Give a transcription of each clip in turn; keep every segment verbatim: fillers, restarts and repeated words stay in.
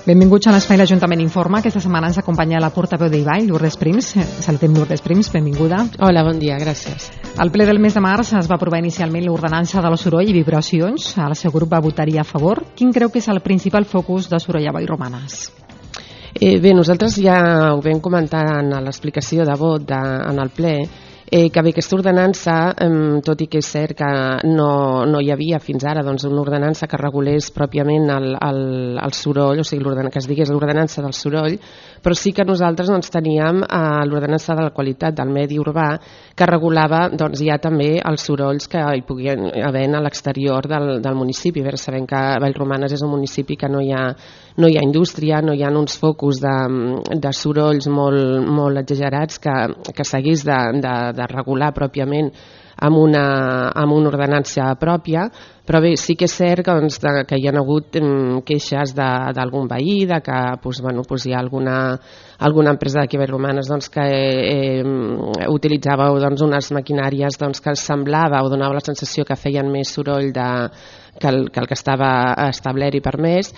Benvinguts a l'Espai l'Ajuntament Informa. Aquesta setmana ens acompanya la portaveu d'Ibai, Lourdes Prims. Saludem, Lourdes Prims, benvinguda. Hola, bon dia, gràcies. Al ple del mes de març es va aprovar inicialment l'ordenança de la soroll i vibracions. El seu grup va votar-hi a favor. Quin creu que és el principal focus de soroll a Vallromanes? Eh, bé, nosaltres ja ho vam comentar en l'explicació de vot de, en el ple, Eh, que bé, aquesta ordenança, eh, tot i que és cert que no, no hi havia fins ara doncs, una ordenança que regulés pròpiament el, el, el soroll, o sigui, que es digués l'ordenança del soroll, però sí que nosaltres doncs, teníem eh, l'ordenança de la qualitat del medi urbà que regulava doncs, ja també els sorolls que hi podien haver a l'exterior del, del municipi. A veure, sabem que Vallromanes és un municipi que no hi ha, no hi ha indústria, no hi ha uns focus de, de sorolls molt, molt exagerats que, que s'hagués de, de de regular pròpiament amb una, amb una ordenança pròpia, però bé, sí que és cert que, doncs, de, que hi ha hagut um, queixes d'algun veí, de que doncs, bueno, doncs hi ha alguna, alguna empresa d'aquí a Vallromanes doncs, que eh, utilitzava doncs, unes maquinàries doncs, que semblava o donava la sensació que feien més soroll de, que, el, que el que estava establert i permès,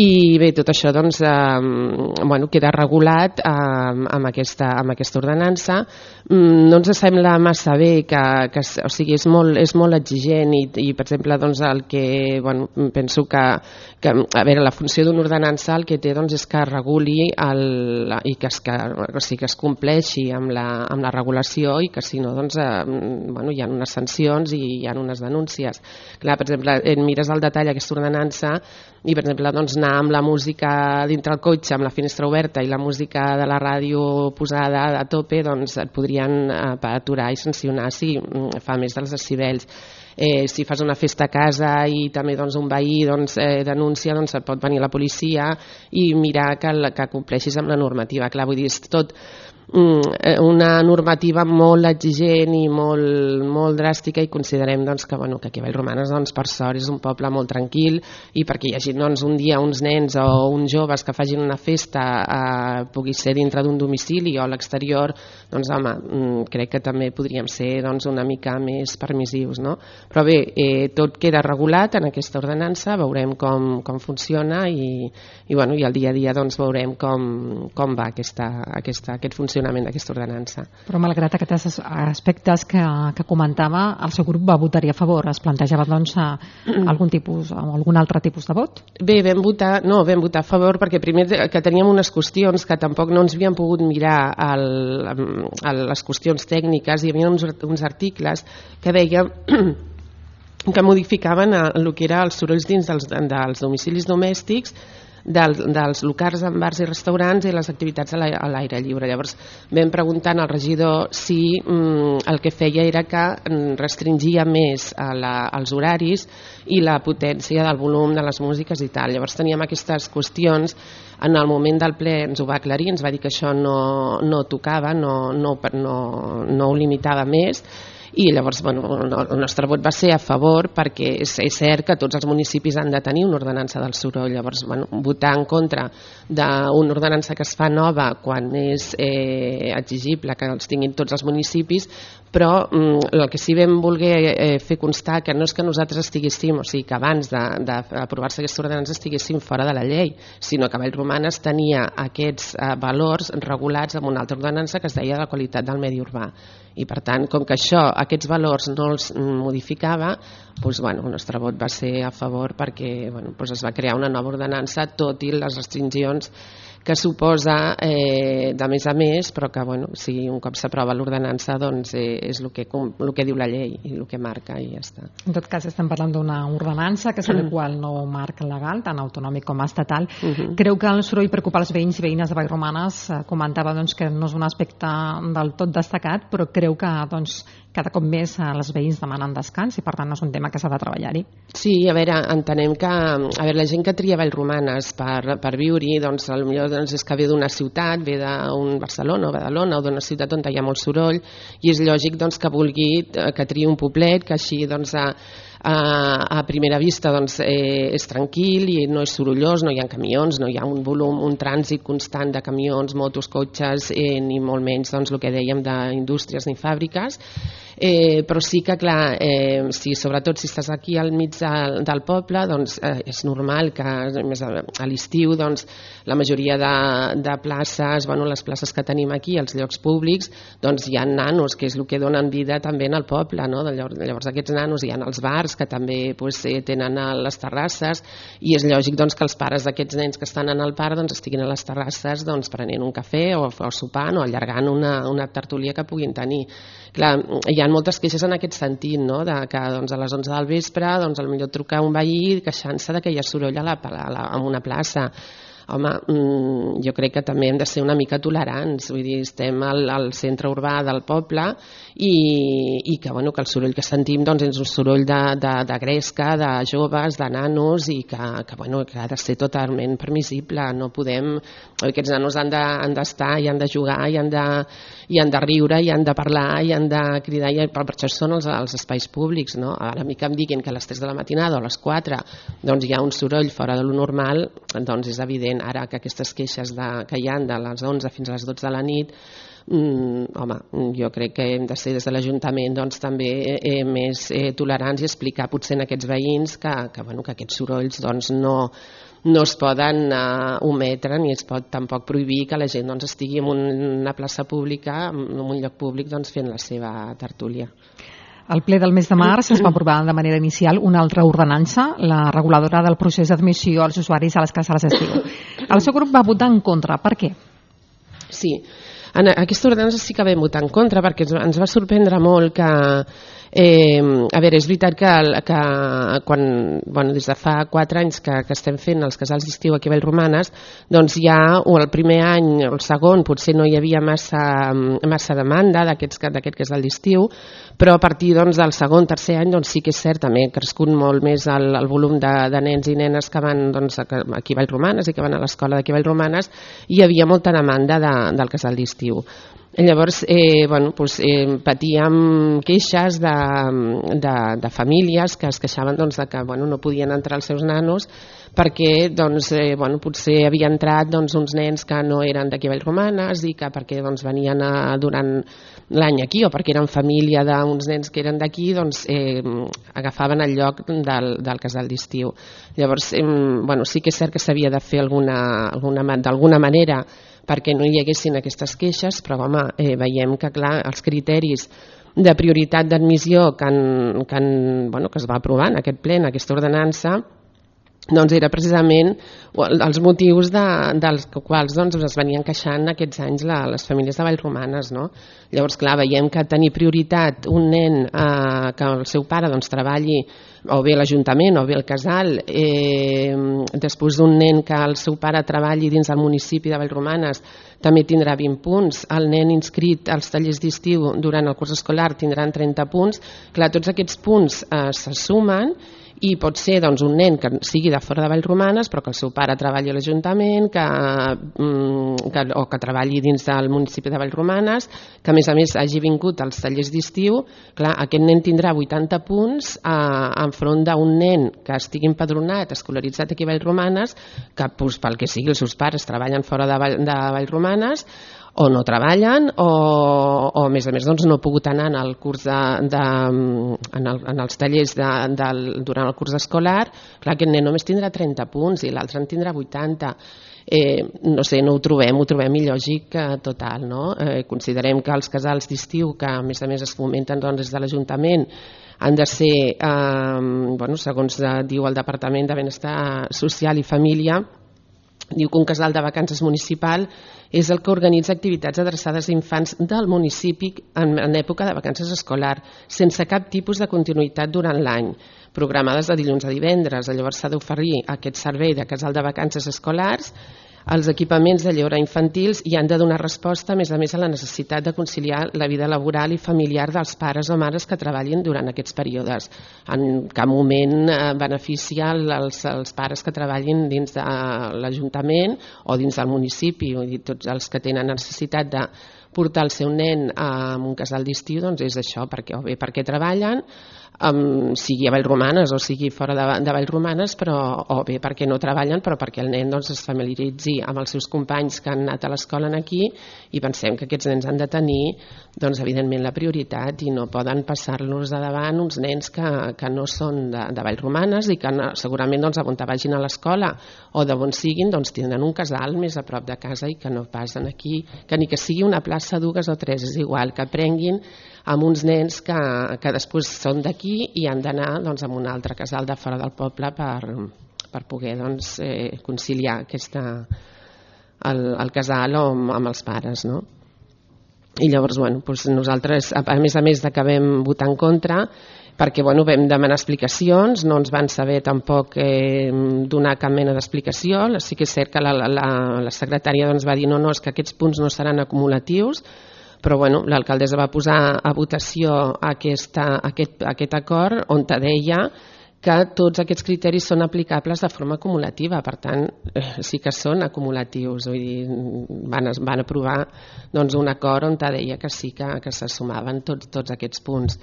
i bé, tot això doncs, eh, bueno, queda regulat eh, amb, aquesta, amb aquesta ordenança. Mm, no ens sembla massa bé que, que o sigui, és molt, és molt exigent i, i per exemple, doncs, el que, bueno, penso que, que a veure, la funció d'una ordenança el que té doncs, és que reguli el, i que es, que, o sigui, que es compleixi amb la, amb la regulació i que si no, doncs, eh, bueno, hi ha unes sancions i hi ha unes denúncies. Clar, per exemple, en mires al detall aquesta ordenança i, per exemple, doncs, anar amb la música dintre el cotxe, amb la finestra oberta i la música de la ràdio posada a tope, doncs et podrien eh, aturar i sancionar si fa més dels decibels. Eh, si fas una festa a casa i també doncs, un veí doncs, eh, denuncia, doncs et pot venir la policia i mirar que, que compleixis amb la normativa. Clar, vull dir, és tot una normativa molt exigent i molt, molt dràstica i considerem doncs, que, bueno, que aquí a Vallromanes doncs, per sort és un poble molt tranquil i perquè hi hagi doncs, un dia uns nens o uns joves que facin una festa eh, pugui ser dintre d'un domicili o a l'exterior, doncs home, crec que també podríem ser doncs, una mica més permissius, no? Però bé, eh, tot queda regulat en aquesta ordenança, veurem com, com funciona i, i, bueno, i al dia a dia doncs, veurem com, com va aquesta, aquesta, aquest funcionament d'aquesta ordenança. Però malgrat aquests aspectes que, que comentava, el seu grup va votar-hi a favor. Es plantejava doncs algun tipus o algun altre tipus de vot? Bé, vam votar, no, vam votar a favor perquè primer que teníem unes qüestions que tampoc no ens havíem pogut mirar el, el, les qüestions tècniques. Hi havia uns, uns articles que deien que modificaven el que era els sorolls dins dels, dels domicilis domèstics, Dels, dels locals en bars i restaurants i les activitats a l'aire lliure. Llavors vam preguntar al regidor si mm, el que feia era que restringia més a la, els horaris i la potència del volum de les músiques i tal. Llavors teníem aquestes qüestions, en el moment del ple ens ho va aclarir, ens va dir que això no, no tocava, no, no, no, no ho limitava més, i llavors bueno, el nostre vot va ser a favor perquè és, és cert que tots els municipis han de tenir una ordenança del soroll. Llavors bueno, votar en contra d'una ordenança que es fa nova quan és eh, exigible que els tinguin tots els municipis, però mm, el que sí vam voler eh, fer constar que no és que nosaltres estiguéssim, o sigui que abans d'aprovar-se aquesta ordenança estiguéssim fora de la llei, sinó que Vallromanes tenia aquests eh, valors regulats amb una altra ordenança que es deia la qualitat del medi urbà. I per tant, com que això, aquests valors no els modificava, doncs, bueno, el nostre vot va ser a favor perquè bueno, doncs es va crear una nova ordenança, tot i les restriccions que suposa eh, de més a més, però que bueno, si un cop s'aprova l'ordenança doncs eh, és el que, el que diu la llei i el que marca i ja està. En tot cas estem parlant d'una ordenança que és el qual no marc legal, tant autonòmic com estatal. Uh -huh. Creu que el soroll preocupa els veïns i veïnes de Vallromanes? Comentava doncs, que no és un aspecte del tot destacat, però creu que doncs, cada cop més els veïns demanen descans i per tant no és un tema que s'ha de treballar-hi. Sí, a veure, entenem que a veure, la gent que tria Vallromanes per, per viure-hi, doncs potser doncs, és que ve d'una ciutat, ve d'un Barcelona o Badalona o d'una ciutat on hi ha molt soroll i és lògic doncs, que vulgui que triï un poblet que així doncs, a, a, a primera vista doncs, eh, és tranquil i no és sorollós, no hi ha camions, no hi ha un volum, un trànsit constant de camions, motos, cotxes, eh, ni molt menys doncs, el que dèiem d'indústries ni fàbriques. Eh, però sí que, clar, eh, si, sobretot si estàs aquí al mig de, del poble, doncs eh, és normal que més a, a l'estiu doncs, la majoria de, de places, bueno, les places que tenim aquí, els llocs públics, doncs hi ha nanos, que és el que donen vida també en el poble, no? Llavors, llavors aquests nanos hi ha els bars, que també pues, eh, tenen a les terrasses, i és lògic doncs, que els pares d'aquests nens que estan en el parc doncs, estiguin a les terrasses doncs, prenent un cafè o, o sopant o allargant una, una tertúlia que puguin tenir. Clar, hi ha moltes queixes en aquest sentit, no? De que doncs, a les onze del vespre doncs, potser truca un veí queixant-se que hi ha soroll a la, a la, a una plaça. Home, jo crec que també hem de ser una mica tolerants, vull dir, estem al, al centre urbà del poble i, i que, bueno, que el soroll que sentim doncs, és un soroll de, de, de gresca, de joves, de nanos i que, que, bueno, que ha de ser totalment permissible. No podem... Aquests nanos han d'estar de, i han de jugar i han de, i han de riure i han de parlar i han de cridar, i per això són els, els espais públics, no? Ara a mi que em diguin que a les tres de la matinada o a les quatre doncs, hi ha un soroll fora de lo normal, doncs és evident. Ara que aquestes queixes de, que hi ha de les onze fins a les dotze de la nit, mm, home, jo crec que hem de ser des de l'Ajuntament doncs, també eh, més eh, tolerants i explicar potser a aquests veïns que, que, bueno, que aquests sorolls doncs, no, no es poden uh, ometre ni es pot tampoc prohibir que la gent doncs, estigui en una plaça pública, en un lloc públic doncs, fent la seva tertúlia. Al ple del mes de març es va aprovar de manera inicial una altra ordenança, la reguladora del procés d'admissió als usuaris a les cases d'estiu. El seu grup va votar en contra. Per què? Sí, en aquesta ordenança sí que vam votar en contra perquè ens va sorprendre molt que... Eh, a veure, és veritat que, que quan, bueno, des de fa quatre anys que, que estem fent els casals d'estiu aquí a Vallromanes, doncs ja o el primer any o el segon potser no hi havia massa, massa demanda d'aquest casal d'estiu, però a partir doncs, del segon, tercer any doncs, sí que és cert, també ha crescut molt més el, el volum de, de nens i nenes que van doncs, aquí a Vallromanes i que van a l'escola d'aquí a Vallromanes, i hi havia molta demanda de, del casal d'estiu. Llavors eh, bueno, doncs, eh, patíem queixes de, de, de famílies que es queixaven doncs, de que bueno, no podien entrar els seus nanos perquè doncs, eh, bueno, potser havia entrat doncs, uns nens que no eren d'aquí a Vallromanes i que perquè doncs, venien a, durant l'any aquí o perquè eren família d'uns nens que eren d'aquí doncs, eh, agafaven el lloc del, del casal d'estiu. Llavors eh, bueno, sí que és cert que s'havia de fer alguna, alguna, d'alguna manera perquè no hi haguessin aquestes queixes, però home, eh, veiem que clar, els criteris de prioritat d'admissió que, han, que, han, bueno, que es va aprovar en aquest ple, en aquesta ordenança, doncs era precisament els motius de, dels quals doncs, es venien queixant aquests anys la, les famílies de Vallromanes. No? Llavors, clar, veiem que tenir prioritat un nen eh, que el seu pare doncs, treballi o bé l'Ajuntament o bé el casal, eh, després d'un nen que el seu pare treballi dins del municipi de Vallromanes també tindrà vint punts, el nen inscrit als tallers d'estiu durant el curs escolar tindran trenta punts, clar, tots aquests punts eh, se sumen i pot ser doncs, un nen que sigui de fora de Vallromanes però que el seu pare treballi a l'Ajuntament que, que, o que treballi dins del municipi de Vallromanes, que a més a més hagi vingut als tallers d'estiu, clar, aquest nen tindrà vuitanta punts eh, enfront d'un nen que estigui empadronat, escolaritzat aquí a Vallromanes, que pues, pel que sigui els seus pares treballen fora de, Vall, de Vallromanes o no treballen o, o a més a més doncs, no ha pogut anar en el curs de, de, en, el, en els tallers de, de, durant el curs escolar. Clar, aquest nen només tindrà trenta punts i l'altre en tindrà vuitanta. Eh, no sé, no ho trobem, ho trobem il·lògic eh, total, no? Eh, considerem que els casals d'estiu, que a més a més es fomenten doncs, des de l'Ajuntament, han de ser, eh, bueno, segons eh, diu el Departament de Benestar Social i Família, diu que un casal de vacances municipal és el que organitza activitats adreçades a infants del municipi en, en època de vacances escolar, sense cap tipus de continuïtat durant l'any, programades de dilluns a divendres. Llavors s'ha d'oferir aquest servei de casal de vacances escolars els equipaments de lleure infantils i han de donar resposta, a més a més, a la necessitat de conciliar la vida laboral i familiar dels pares o mares que treballin durant aquests períodes. En cap moment eh, beneficia els, els pares que treballin dins de l'Ajuntament o dins del municipi, vull dir, tots els que tenen necessitat de portar el seu nen a un casal d'estiu, doncs és això, perquè, o bé perquè treballen, um, sigui a Vallromanes o sigui fora de, de Vallromanes, però, o bé perquè no treballen, però perquè el nen doncs, es familiaritzi amb els seus companys que han anat a l'escola aquí, i pensem que aquests nens han de tenir, doncs, evidentment, la prioritat i no poden passar-los de davant uns nens que, que no són de, de Vallromanes i que no, segurament doncs, on vagin a l'escola o d'on siguin doncs, tindran un casal més a prop de casa i que no passen aquí, que ni que sigui una plaça, dues o tres, és igual, que aprenguin amb uns nens que, que després són d'aquí i han d'anar doncs, a un altre casal de fora del poble per, per poder doncs, eh, conciliar aquesta, el, el casal amb, amb els pares, no? I llavors, bueno, doncs nosaltres, a més a més de que vam votar en contra, perquè bueno, vam demanar explicacions, no ens van saber tampoc eh, donar cap mena d'explicació. Sí que és cert que la, la, la secretària doncs, va dir no, no, és que aquests punts no seran acumulatius, però bueno, l'alcaldessa va posar a votació aquesta, aquest, aquest acord on deia que tots aquests criteris són aplicables de forma acumulativa, per tant eh, sí que són acumulatius, vull dir, van, van aprovar doncs, un acord on deia que sí que, que se sumaven tots, tots aquests punts.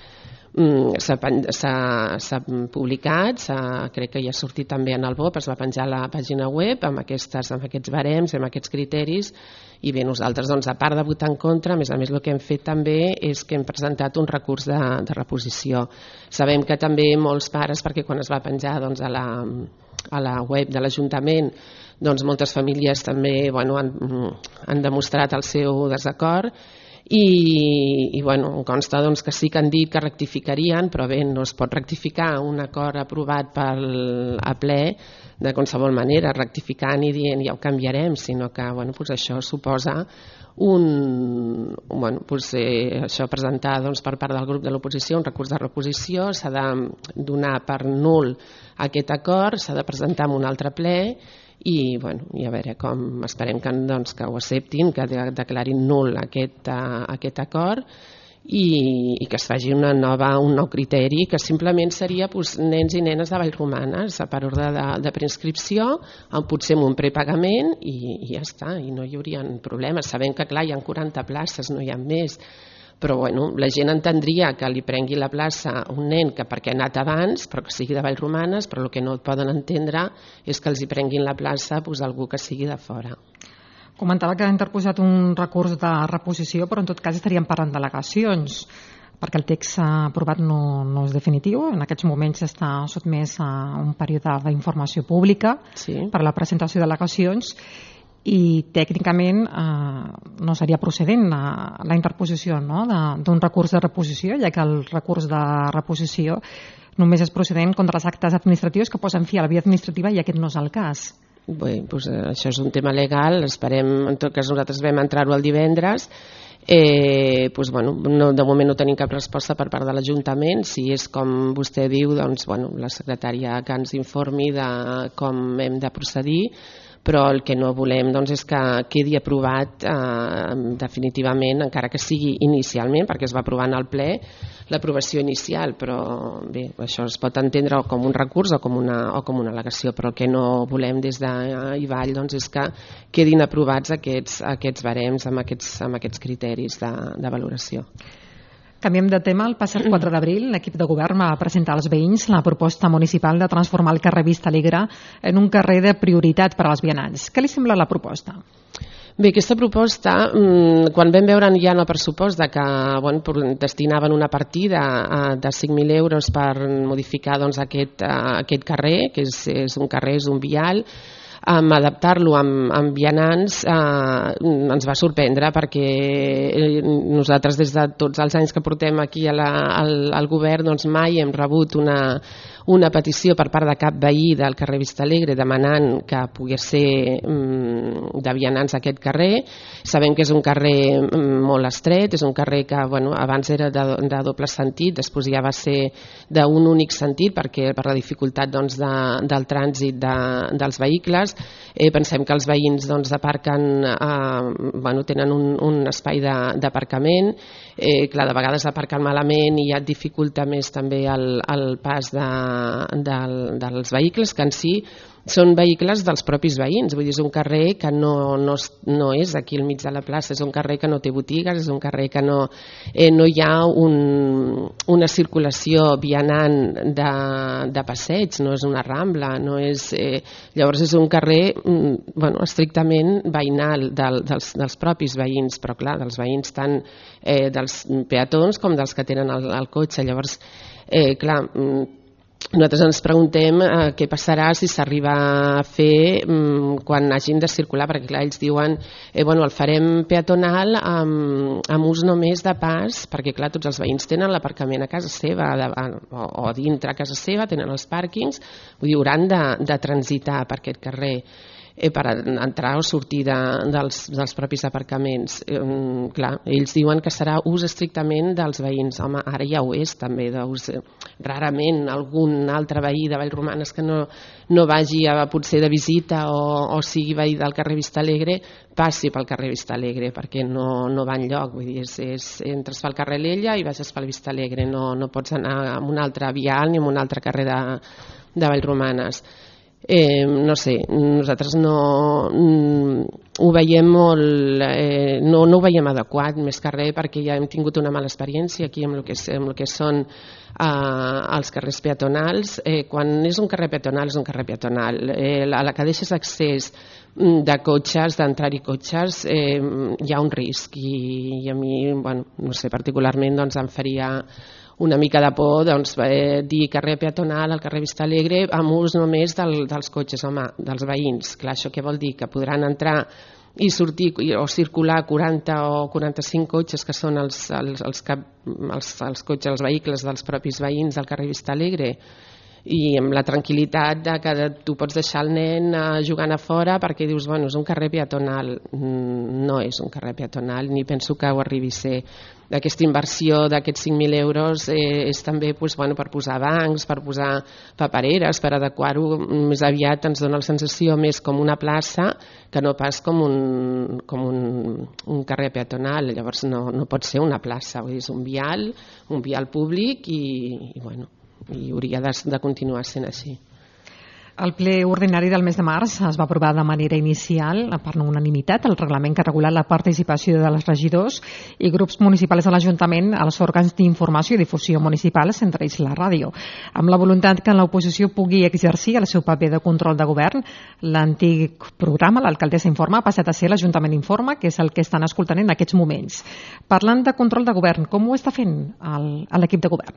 S'ha publicat, crec que ja ha sortit també en el B O P, es va penjar a la pàgina web amb, aquestes, amb aquests barems, amb aquests criteris, i bé, nosaltres, doncs, a part de votar en contra, a més a més el que hem fet també és que hem presentat un recurs de, de reposició. Sabem que també molts pares, perquè quan es va penjar doncs, a, la, a la web de l'Ajuntament, doncs moltes famílies també bueno, han, han demostrat el seu desacord, i, i bueno, em consta doncs, que sí que han dit que rectificarien, però bé, no es pot rectificar un acord aprovat pel, a ple de qualsevol manera, rectificant i dient ja ho canviarem, sinó que bueno, doncs això suposa un, bueno, doncs, eh, això presentar doncs, per part del grup de l'oposició un recurs de reposició, s'ha de donar per nul aquest acord, s'ha de presentar en un altre ple i, bueno, i a veure com esperem que, doncs, que ho acceptin, que declarin nul aquest, uh, aquest acord i, i que es faci una nova, un nou criteri que simplement seria doncs, nens i nenes de Vallromanes per ordre de, de preinscripció, amb potser amb un prepagament i, i ja està, i no hi haurien problemes. Sabem que clar, hi ha quaranta places, no hi ha més, però bueno, la gent entendria que li prengui la plaça a un nen que perquè ha anat abans, però que sigui de Vallromanes, però el que no poden entendre és que els hi prenguin la plaça doncs, algú que sigui de fora. Comentava que ha interposat un recurs de reposició, però en tot cas estaríem parlant d'al·legacions, perquè el text aprovat no, no és definitiu. En aquests moments està sotmès a un període d'informació pública sí. per a la presentació d'al·legacions i tècnicament eh, no seria procedent la, la interposició no? d'un recurs de reposició, ja que el recurs de reposició només és procedent contra els actes administratius que posen fi a la via administrativa i aquest no és el cas. Bé, doncs, això és un tema legal, esperem, en tot cas nosaltres vam entrar-ho el divendres, eh, doncs, bueno, no, de moment no tenim cap resposta per part de l'Ajuntament, si és com vostè diu, doncs, bueno, la secretària que ens informi de com hem de procedir, però el que no volem doncs, és que quedi aprovat eh, definitivament, encara que sigui inicialment, perquè es va aprovar en el ple l'aprovació inicial, però bé, això es pot entendre com un recurs o com una, o com una al·legació, però el que no volem des d'Ivall doncs, és que quedin aprovats aquests, aquests barems amb aquests, amb aquests criteris de, de valoració. Canviem de tema. El passat quatre d'abril l'equip de govern va presentar als veïns la proposta municipal de transformar el carrer Vista Alegre en un carrer de prioritat per als vianants. Què li sembla la proposta? Bé, aquesta proposta, quan vam veure ja en el pressupost de que bueno, destinaven una partida de cinc mil euros per modificar doncs, aquest, aquest carrer, que és, és un carrer, és un vial, amb adaptar-lo amb, amb vianants eh, ens va sorprendre perquè nosaltres des de tots els anys que portem aquí a la, al, al govern doncs mai hem rebut una, una petició per part de cap veí del carrer Vista Alegre demanant que pogués ser mm, de vianants aquest carrer. Sabem que és un carrer mm, molt estret, és un carrer que bueno, abans era de, de doble sentit, després ja va ser d'un únic sentit perquè per la dificultat doncs, de, del trànsit de, dels vehicles. Eh, pensem que els veïns doncs, aparquen, eh, bueno, tenen un, un espai d'aparcament, eh, clar, de vegades aparquen malament i ja et dificulta més també el, el pas de, de, dels vehicles, que en si són vehicles dels propis veïns, vull dir, és un carrer que no, no, no és aquí al mig de la plaça, és un carrer que no té botigues, és un carrer que no, eh, no hi ha un, una circulació vianant de, de passeig, no és una rambla, no és, eh, llavors és un carrer bueno, estrictament veïnal del, dels, dels propis veïns, però clar, dels veïns tant eh, dels peatons com dels que tenen el, el cotxe, llavors eh, clar, nosaltres ens preguntem eh, què passarà si s'arriba a fer mm, quan hagin de circular, perquè clar, ells diuen eh, bueno, el farem peatonal amb, amb ús només de pas, perquè clar, tots els veïns tenen l'aparcament a casa seva de, o, o dintre a casa seva, tenen els pàrquings, vull dir, hauran de, de transitar per aquest carrer eh, per entrar o sortir de, dels, dels propis aparcaments. Eh, clar, ells diuen que serà ús estrictament dels veïns. Home, ara ja ho és també d'ús. Rarament algun altre veí de Vallromanes que no, no vagi a, potser de visita o, o sigui veí del carrer Vistalegre passi pel carrer Vistalegre perquè no, no va enlloc, vull dir, és, és, entres pel carrer Lella i baixes pel Vistalegre, no, no pots anar a un altre vial ni a un altre carrer de, de Vallromanes. Eh, no sé, nosaltres no mm, ho veiem molt eh, no, no ho veiem adequat, més que res perquè ja hem tingut una mala experiència aquí amb el que, amb el que són eh, els carrers peatonals. Eh, quan és un carrer peatonal és un carrer peatonal, eh, a la que deixes accés de cotxes, d'entrar-hi cotxes, eh, hi ha un risc i, i a mi, bueno, no sé, particularment doncs em faria una mica de por doncs, eh, dir carrer peatonal al carrer Vistalegre amb ús només del, dels cotxes, home, dels veïns. Clar, això què vol dir? Que podran entrar i sortir o circular quaranta o quaranta-cinc cotxes que són els, els, els, cap, els, els cotxes, els vehicles dels propis veïns del carrer Vistalegre, i amb la tranquil·litat de que tu pots deixar el nen jugant a fora perquè dius, bueno, és un carrer peatonal. No és un carrer peatonal, ni penso que ho arribi a ser. Aquesta inversió d'aquests cinc mil euros eh, és també pues, bueno, per posar bancs, per posar papereres, per adequar-ho. Més aviat ens dona la sensació més com una plaça que no pas com un, com un, un carrer peatonal. Llavors no, no pot ser una plaça, vull dir, és un vial, un vial públic i, i bueno, i hauria de, de continuar sent així. El ple ordinari del mes de març es va aprovar de manera inicial, per unanimitat, el reglament que regula la participació dels regidors i grups municipals de l'Ajuntament als òrgans d'informació i difusió municipals, entre ells la ràdio, amb la voluntat que l'oposició pugui exercir el seu paper de control de govern. L'antic programa, l'Alcaldessa Informa, ha passat a ser l'Ajuntament Informa, que és el que estan escoltant en aquests moments. Parlant de control de govern, com ho està fent l'equip de govern?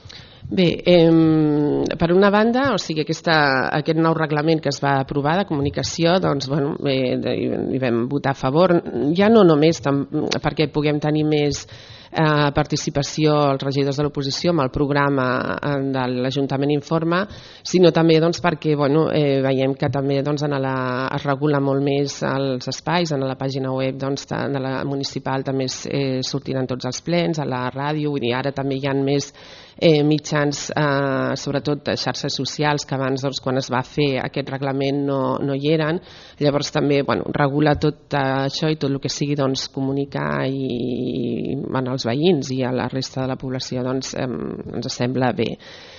Bé, eh, per una banda, o sigui, aquesta, aquest nou reglament que es va aprovar de comunicació, doncs, bueno, eh, hi vam votar a favor, ja no només tam, perquè puguem tenir més eh, participació els regidors de l'oposició amb el programa de l'Ajuntament Informa, sinó també doncs, perquè bueno, eh, veiem que també doncs, en la, es regula molt més els espais, en la pàgina web doncs, de, de la municipal també eh, sortiran tots els plens, a la ràdio, vull dir, ara també hi ha més Eh, mitjans, eh, sobretot xarxes socials, que abans doncs, quan es va fer aquest reglament no, no hi eren. Llavors també bueno, regula tot això i tot el que sigui doncs, comunicar i, bueno, als veïns i a la resta de la població doncs, eh, ens sembla bé.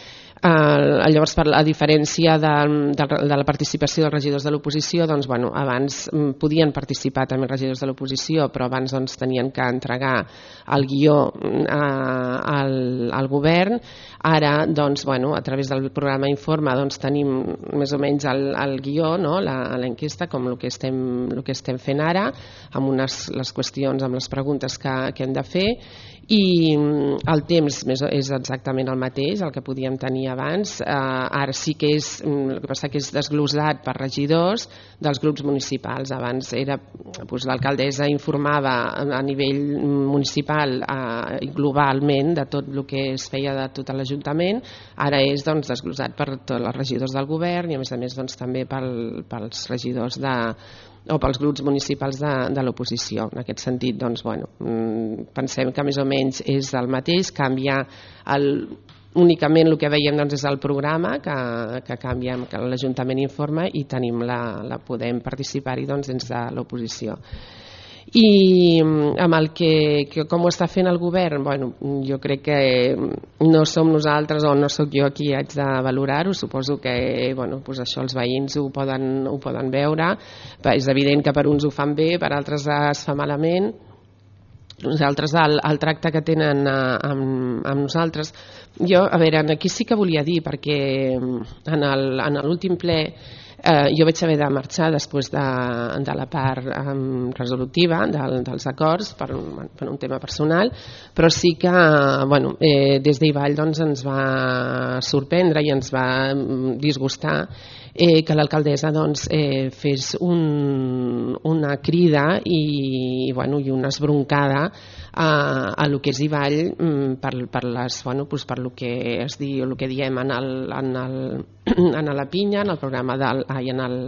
Uh, llavors, per la diferència de, de, de la participació dels regidors de l'oposició, doncs, bueno, abans um, podien participar també els regidors de l'oposició, però abans doncs, tenien que entregar el guió uh, al, al govern. Ara, doncs, bueno, a través del programa Informa doncs, tenim més o menys el, el guió, no? l'enquesta, com el que, estem, el que estem fent ara, amb unes, les qüestions, amb les preguntes que, que hem de fer, i el temps és exactament el mateix, el que podíem tenir abans. Eh, ara sí que és, el que passa que és desglosat per regidors dels grups municipals. Abans era, doncs, l'alcaldessa informava a nivell municipal eh, i globalment de tot el que es feia de tot l'Ajuntament. Ara és doncs, desglosat per tots els regidors del govern i a més a més doncs, també pel, pels regidors de o pels grups municipals de, de l'oposició. En aquest sentit, doncs, bueno, pensem que més o menys és el mateix, canvia el, únicament el que veiem doncs, és el programa que, que canvia, que l'Ajuntament Informa i tenim la, la podem participar-hi doncs, dins de l'oposició. I amb el que, que com ho està fent el govern, bueno, jo crec que no som nosaltres o no sóc jo qui haig de valorar-ho, suposo que bueno, doncs això els veïns ho poden, ho poden veure, és evident que per uns ho fan bé, per altres es fa malament. Nosaltres el, el tracte que tenen amb, amb nosaltres, jo, a veure, aquí sí que volia dir, perquè en l'últim ple Eh, jo vaig haver de marxar després de, de la part eh, resolutiva del, dels acords per un, per un tema personal, però sí que bueno, eh, des d'Ivall doncs, ens va sorprendre i ens va disgustar eh, que l'alcaldessa doncs, eh, fes un, una crida i, bueno, i una esbroncada a, a lo que és Ivall per, per, les, bueno, doncs per lo que es diu, el que diem en, el, en, el, en la pinya, en el programa del, ai, en el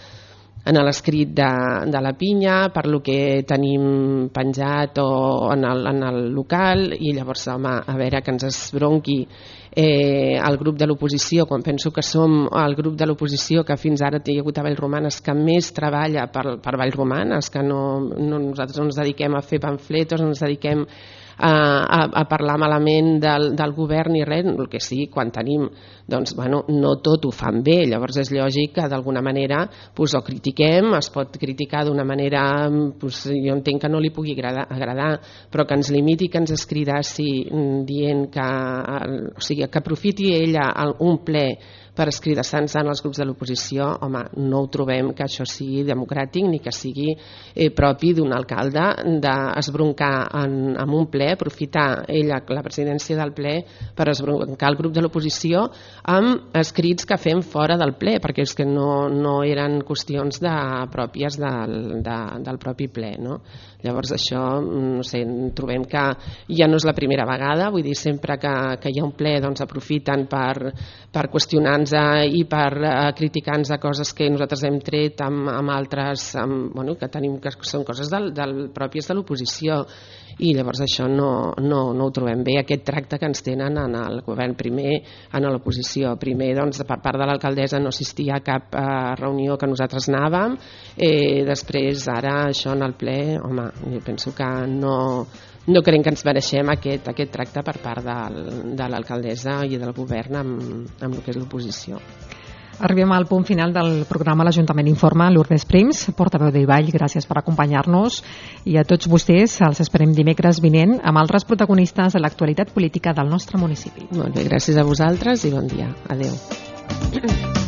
en l'escrit de, de la pinya, per lo que tenim penjat o en el, en el local, i llavors, home, a veure, que ens esbronqui eh, el grup de l'oposició, quan penso que som el grup de l'oposició que fins ara hi ha hagut a Vallromanes que més treballa per, per Vallromanes, que no, no, nosaltres no ens dediquem a fer pamfletos, no ens dediquem a, a, a parlar malament del, del govern ni res, el que sí, quan tenim doncs, bueno, no tot ho fan bé, llavors és lògic que d'alguna manera pues, o critiquem, es pot criticar d'una manera, pues, jo entenc que no li pugui agradar, agradar, però que ens limiti, que ens escridassi dient que, o sigui, que aprofiti ella un ple per escridassar-se en els grups de l'oposició, home, no ho trobem que això sigui democràtic ni que sigui eh, propi d'un alcalde d'esbroncar en, en un ple, aprofitar ella la presidència del ple per esbroncar el grup de l'oposició amb escrits que fem fora del ple, perquè és que no, no eren qüestions de, pròpies del, de, del propi ple, no? Llavors això, no sé, trobem que ja no és la primera vegada, vull dir, sempre que, que hi ha un ple doncs aprofiten per, per qüestionar-nos i per uh, criticar-nos a coses que nosaltres hem tret amb, amb altres, amb, bueno, que tenim que són coses del, del, pròpies de l'oposició, i llavors això no, no, no ho trobem bé, aquest tracte que ens tenen en el govern, primer en l'oposició, primer doncs per part de l'alcaldessa no assistia a cap uh, reunió que nosaltres anàvem, eh, després ara això en el ple, home, jo penso que no, no creiem que ens mereixem aquest, aquest tracte per part de, de l'alcaldessa i del govern amb, amb el que és l'oposició. Arribem al punt final del programa L'Ajuntament Informa. Lourdes Prims, portaveu d'Ivall, gràcies per acompanyar-nos, i a tots vostès els esperem dimecres vinent amb altres protagonistes de l'actualitat política del nostre municipi. Molt bé, gràcies a vosaltres i bon dia. Adéu.